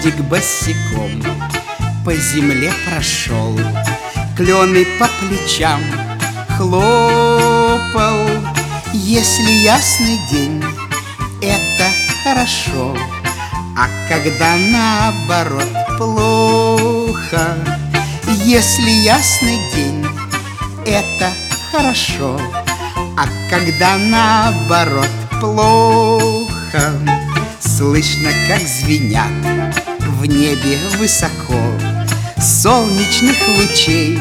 Дождик босиком по земле прошел, клены по плечам хлопал. Если ясный день, это хорошо, а когда наоборот плохо. Если ясный день, это хорошо, а когда наоборот плохо. Слышно, как звенят в небе высоко солнечных лучей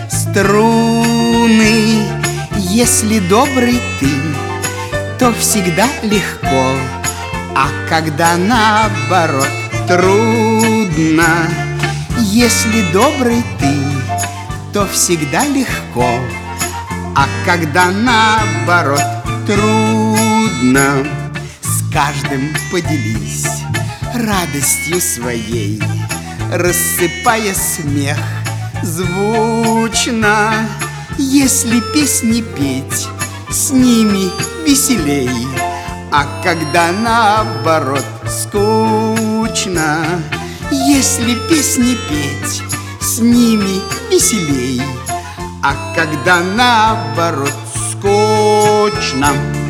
струны. Если добрый ты, то всегда легко, а когда наоборот трудно. Если добрый ты, то всегда легко, а когда наоборот трудно. С каждым поделись радостью своей, рассыпая смех звучно. Если песни петь, с ними веселей, а когда наоборот скучно. Если песни петь, с ними веселей, а когда наоборот скучно.